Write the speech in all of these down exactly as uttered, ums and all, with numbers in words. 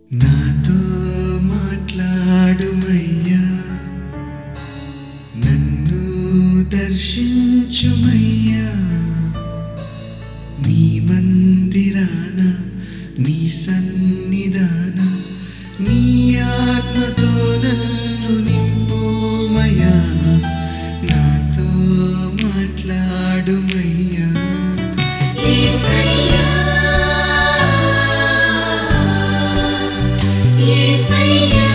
నాతో మాట్లాడుమయ్యా, నన్ను దర్శించుమయ్యా. నీ మందిరాన, నీ సన్నిధాన, నీ ఆత్మతో నన్ను నింపుమయ్యా. నాతో మాట్లాడుమయ్యా. యేసయ్యా, యేసయ్యా,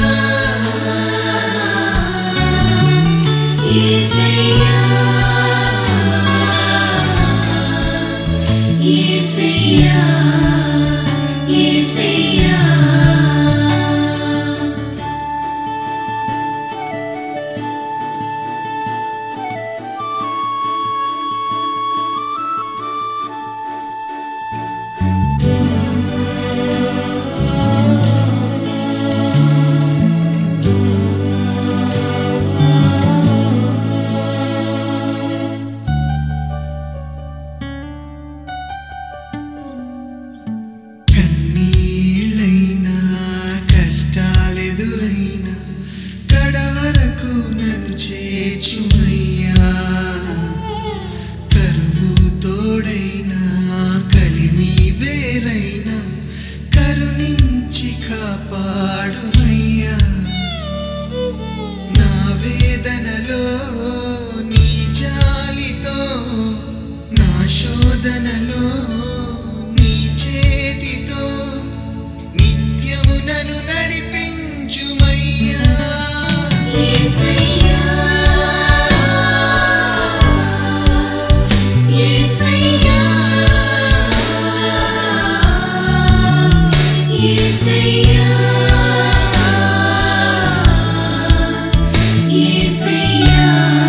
యేసయ్యా, యేసయ్యా, యేసయ్యా. కష్టాలెదురైనా కడవరకు నన్ను చేర్చుమయ్యా. కరువు తోడైనా, కలిమి వేరైనా కరుణించి కాపాడుమయ్యా. నా వేదనలో నీ జాలితో, నా శోధనలో నీ చేతితో నిత్యము నన్ను నడిపించుమయ్యా. యేసయ్యా, యేసయ్యా, యేసయ్యా, యేసయ్యా,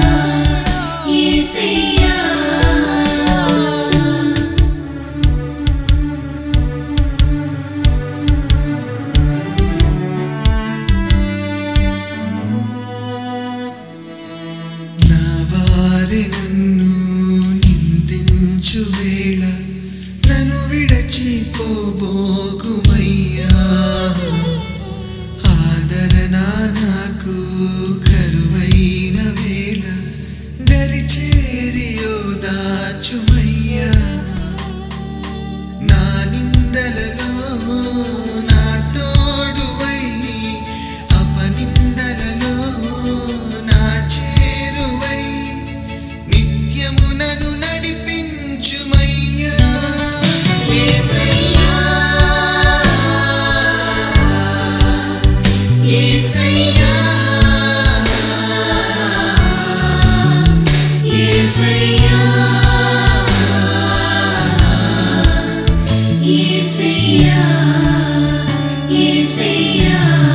యేసయ్యా. నన్ను నిందించు వేళ నన్ను విడచిపోబోకుమయ్యా. ఆదరణ నాకు కరువైన వేళ దరిచేరి ఓదార్చుమయ్యా. నా నిందలలో నా తోడువై, అపనిందలలో నా చేరువై నిత్యము నన్ను నడిపించుమయ్యా. యేసయ్యా, యేసయ్యా, యేసయ్యా, యేసయ్యా, యేసయ్యా.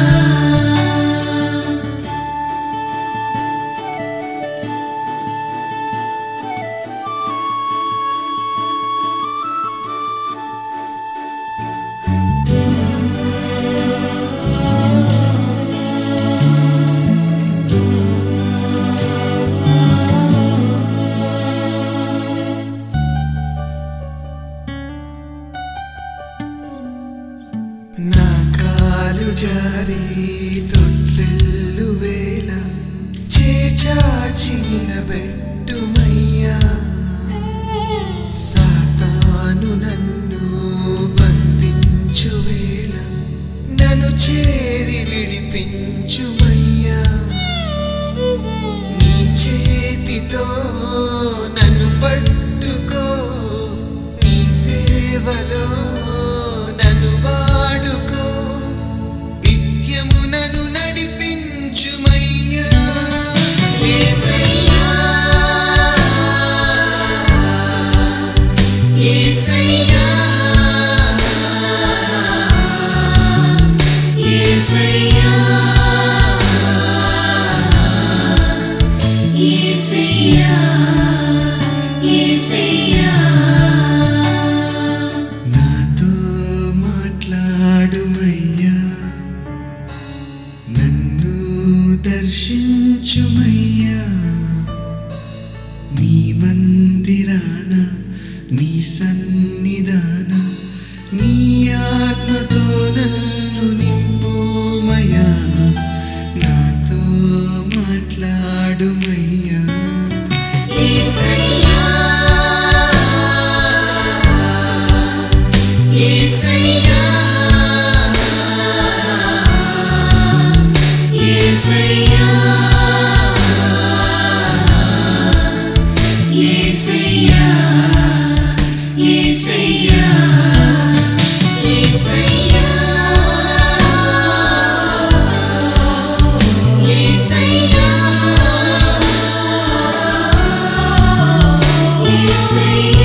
నా కాలు జారి తొట్టిల్లు వేళ చేచాచి నిలబెట్టుమయ్యా. సాతాను నన్ను బంధించు వేళ నన్ను చేరి విడిపించుమయ్యా. నీ చేతితో నన్ను పట్టుకో, నీ సేవలో నన్ను వాడుకో, నిత్యము నన్ను నడిపించుమయ్యా. యేసయ్యా, యేసయ్యా, యేసయ్యా, యేసయ్యా, యేసయ్యా. నాతో మాట్లాడుమయ్యా, నన్ను దర్శించుమయ్యా. నీ మందిరాన, నీ సన్నిధాన, నీ ఆత్మతో నన్ను యేసయ్యా